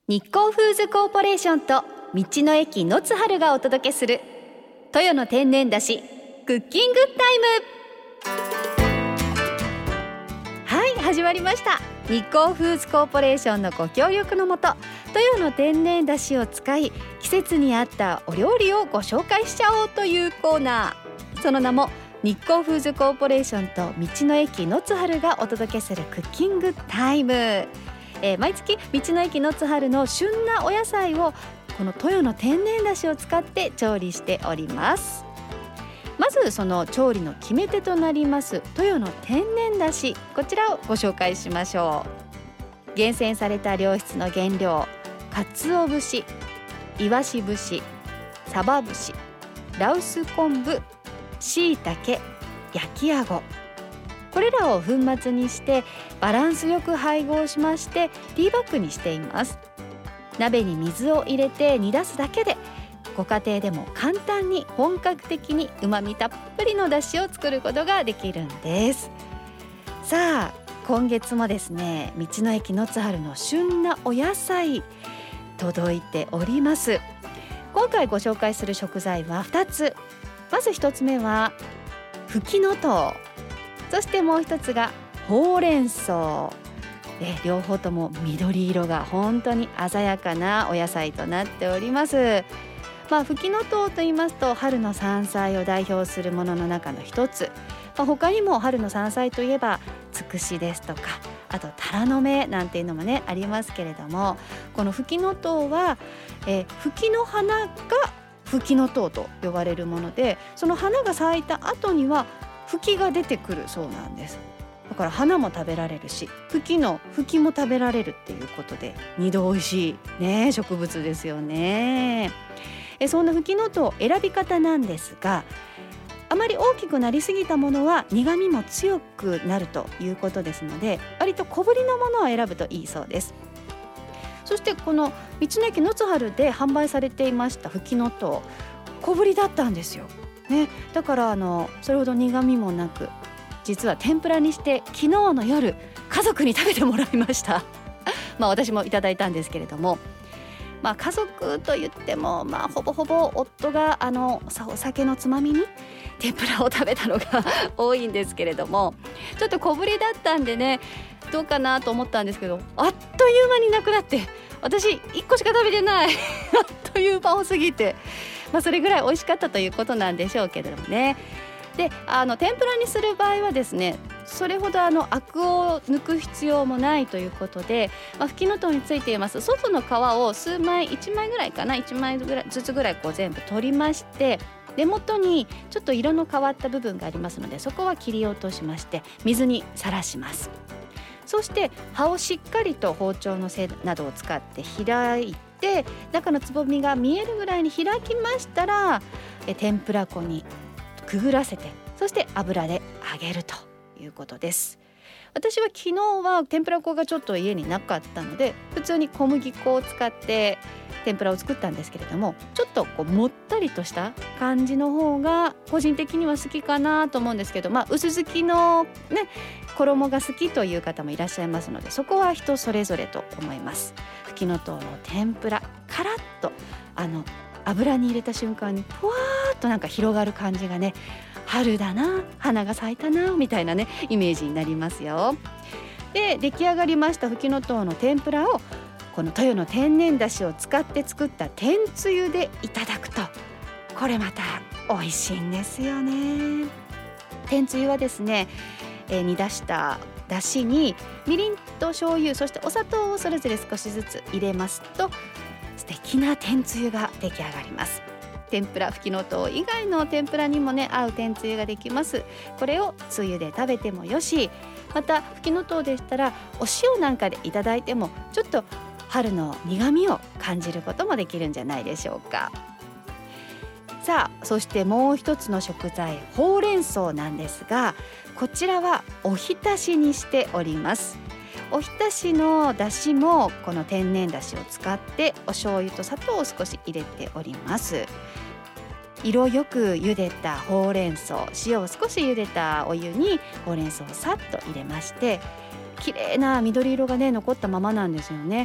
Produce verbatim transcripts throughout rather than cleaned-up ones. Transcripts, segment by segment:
日光フーズコーポレーションと道の駅のつはるがお届けする豊野天然だしクッキングタイム。はい、始まりました。日光フーズコーポレーションのご協力のもと、豊野天然だしを使い季節に合ったお料理をご紹介しちゃおうというコーナー、その名も日光フーズコーポレーションと道の駅のつはるがお届けするクッキングタイム。えー、毎月道の駅のつはるの旬なお野菜をこの豊野天然だしを使って調理しております。まずその調理の決め手となります豊野天然だし、こちらをご紹介しましょう。厳選された良質の原料、鰹節、イワシ節、サバ節、羅臼昆布、椎茸、焼きあご、これらを粉末にしてバランスよく配合しましてティーバッグにしています。鍋に水を入れて煮出すだけでご家庭でも簡単に本格的にうまみたっぷりの出汁を作ることができるんです。さあ今月もですね、道の駅のつはるの旬なお野菜届いております。今回ご紹介する食材はふたつ。まずひとつめはふきのとう、そしてもう一つがほうれん草で、両方とも緑色が本当に鮮やかなお野菜となっております。まあ、ふきのとうと言いますと春の山菜を代表するものの中の一つ、まあ、他にも春の山菜といえばつくしですとか、あとタラの芽なんていうのもねありますけれども、このふきのとうは、えー、ふきの花がふきのとうと呼ばれるもので、その花が咲いた後には茎が出てくるそうなんです。だから花も食べられるし、茎の茎も食べられるっていうことで二度おいしい、ね、植物ですよね。えそんなふきのとう選び方なんですが、あまり大きくなりすぎたものは苦みも強くなるということですので、割と小ぶりのものを選ぶといいそうです。そしてこの道の駅のつはるで販売されていましたふきのとう、小ぶりだったんですよね。だからあのそれほど苦みもなく、実は天ぷらにして昨日の夜家族に食べてもらいましたまあ私もいただいたんですけれども、まあ、家族といっても、まあ、ほぼほぼ夫があのお酒のつまみに天ぷらを食べたのが多いんですけれども、ちょっと小ぶりだったんでねどうかなと思ったんですけど、あっという間になくなって、私いっこしか食べてないあっという間を過ぎて、まあ、それぐらい美味しかったということなんでしょうけれどもね。であの天ぷらにする場合はですね、それほどあのアクを抜く必要もないということで、まあ、ふきのとうについています外の皮を数枚いちまいぐらいかないちまいぐらいずつぐらいこう全部取りまして、根元にちょっと色の変わった部分がありますので、そこは切り落としまして水にさらします。そして葉をしっかりと包丁の背などを使って開いて、中のつぼみが見えるぐらいに開きましたら、え天ぷら粉にくぐらせて、そして油で揚げるということです。私は昨日は天ぷら粉がちょっと家になかったので普通に小麦粉を使って天ぷらを作ったんですけれども、ちょっとこうもったりとした感じの方が個人的には好きかなと思うんですけど、まあ、薄付きの、ね、衣が好きという方もいらっしゃいますので、そこは人それぞれと思います。ふきのとうの天ぷら、カラッとあの油に入れた瞬間にふわーっとなんか広がる感じがね、春だな、花が咲いたなみたいなねイメージになりますよ。で出来上がりましたふきのとうの天ぷらをこの豊野天然だしを使って作った天つゆでいただくと、これまた美味しいんですよね。天つゆはですね、えー、煮出しただしにみりんと醤油、そしてお砂糖をそれぞれ少しずつ入れますと素敵な天つゆが出来上がります。天ぷら、ふきのとう以外の天ぷらにもね合う天つゆができます。これをつゆで食べてもよし、またふきのとうでしたらお塩なんかでいただいてもちょっと春の苦みを感じることもできるんじゃないでしょうか。さあそしてもう一つの食材、ほうれん草なんですが、こちらはおひたしにしております。おひたしのだしもこの天然だしを使ってお醤油と砂糖を少し入れております。色よく茹でたほうれん草、塩を少し茹でたお湯にほうれん草をさっと入れまして、綺麗な緑色がね残ったままなんですよね。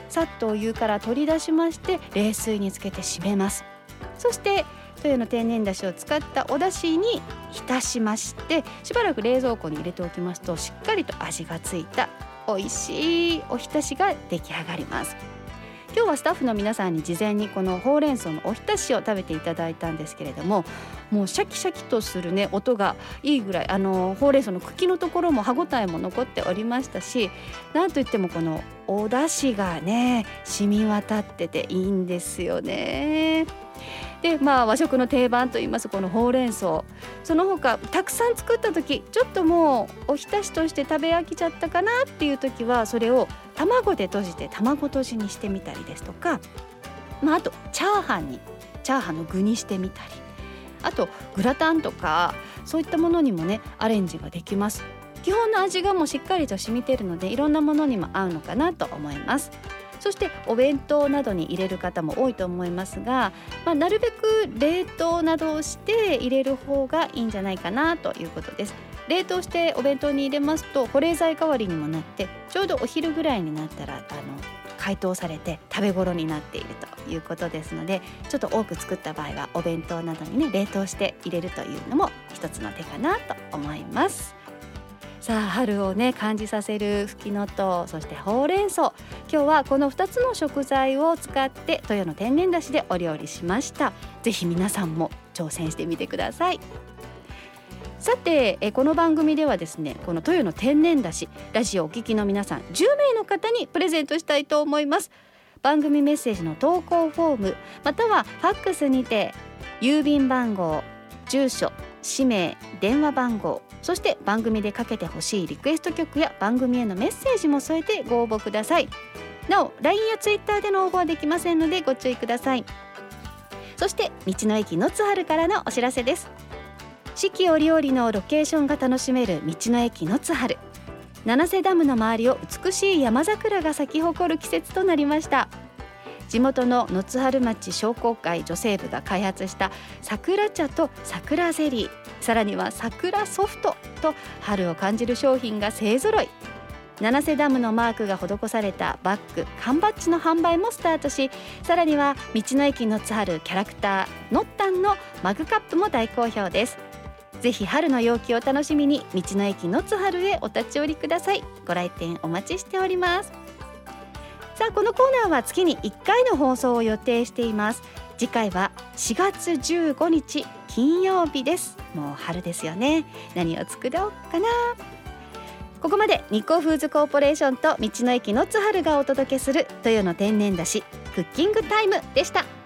さっとお湯から取り出しまして冷水につけて締めます。そして豊の天然だしを使ったお出汁に浸しまして、しばらく冷蔵庫に入れておきますとしっかりと味がついた美味しいおひたしが出来上がります。今日はスタッフの皆さんに事前にこのほうれん草のおひたしを食べていただいたんですけれども、もうシャキシャキとするね音がいいぐらい、あのほうれん草の茎のところも歯ごたえも残っておりましたし、なんといってもこのお出汁がね染み渡ってていいんですよね。でまあ和食の定番といいますこのほうれん草、その他たくさん作った時ちょっともうおひたしとして食べ飽きちゃったかなっていう時はそれを卵でとじて卵とじにしてみたりですとか、まあ、あとチャーハンにチャーハンの具にしてみたり、あとグラタンとかそういったものにもねアレンジができます。基本の味がもうしっかりと染みてるのでいろんなものにも合うのかなと思います。そしてお弁当などに入れる方も多いと思いますが、まあ、なるべく冷凍などをして入れる方がいいんじゃないかなということです。冷凍してお弁当に入れますと保冷剤代わりにもなって、ちょうどお昼ぐらいになったらあの解凍されて食べ頃になっているということですので、ちょっと多く作った場合はお弁当などにね冷凍して入れるというのも一つの手かなと思います。さあ春をね感じさせるふきのとう、そしてほうれん草、今日はこのふたつの食材を使って豊の天然だしでお料理しました。ぜひ皆さんも挑戦してみてください。さてえこの番組ではですね、この豊の天然だしラジオをお聞きの皆さんじゅうめいの方にプレゼントしたいと思います。番組メッセージの投稿フォームまたはファックスにて郵便番号、住所、氏名、電話番号、そして番組でかけてほしいリクエスト曲や番組へのメッセージも添えてご応募ください。なお ライン や ツイッター での応募はできませんのでご注意ください。そして道の駅のつはるからのお知らせです。四季折々のロケーションが楽しめる道の駅のつはる、七瀬ダムの周りを美しい山桜が咲き誇る季節となりました。地元の野津春町商工会女性部が開発した桜茶と桜ゼリー、さらには桜ソフトと春を感じる商品が勢ぞろい。七瀬ダムのマークが施されたバッグ、缶バッジの販売もスタートし、さらには道の駅のつはるキャラクターのったんのマグカップも大好評です。ぜひ春の陽気を楽しみに道の駅のつはるへお立ち寄りください。ご来店お待ちしております。さあこのコーナーは月にいっかいの放送を予定しています。次回はしがつじゅうごにち金曜日です。もう春ですよね。何を作ろうかな。ここまで日光フーズコーポレーションと道の駅のつはるがお届けする豊の天然だしクッキングタイムでした。